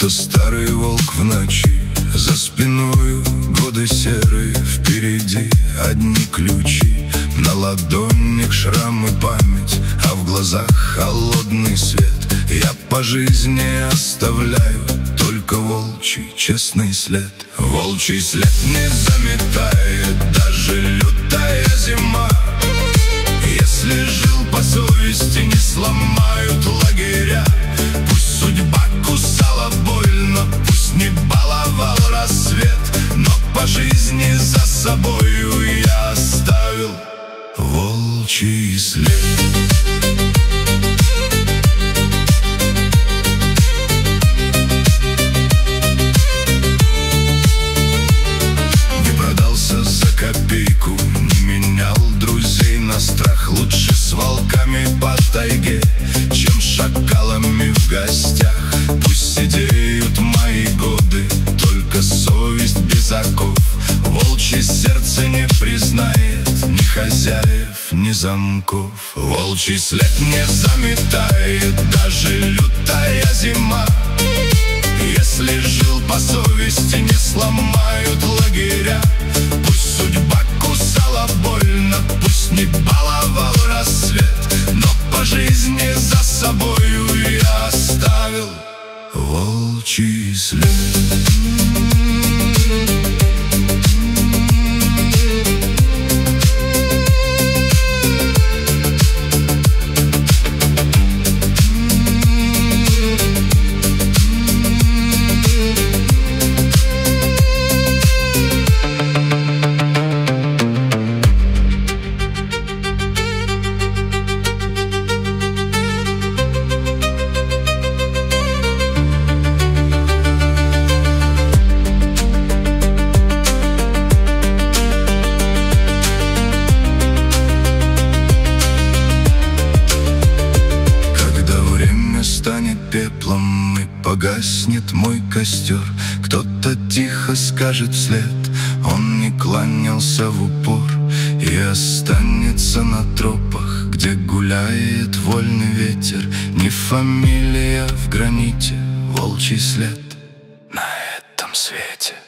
будто старый волк в ночи. За спиною годы серые, впереди одни ключи. На ладонях шрамы, память, а в глазах холодный свет. Я по жизни оставляю только волчий честный след. Волчий след не заметает даже лютая зима. Если жил по совести, не сломают лагеря. Пусть судьба кусала больно, пусть не баловал рассвет, но по жизни за собою я оставил волчий след. Копейку, не менял друзей на страх. Лучше с волками по тайге, чем шакалами в гостях. Пусть сидеют мои годы, только совесть без оков. Волчье сердце не признает ни хозяев, ни замков. Волчий след не заметает даже лютая зима. Если жил по совести, не сломают лагеря. Пусть судьба кусала больно, пусть не баловал рассвет, но по жизни за собою я оставил волчий след. Станет пеплом и погаснет мой костер. Кто-то тихо скажет вслед, он не кланялся в упор, и останется на тропах, где гуляет вольный ветер. Не фамилия в граните, волчий след на этом свете.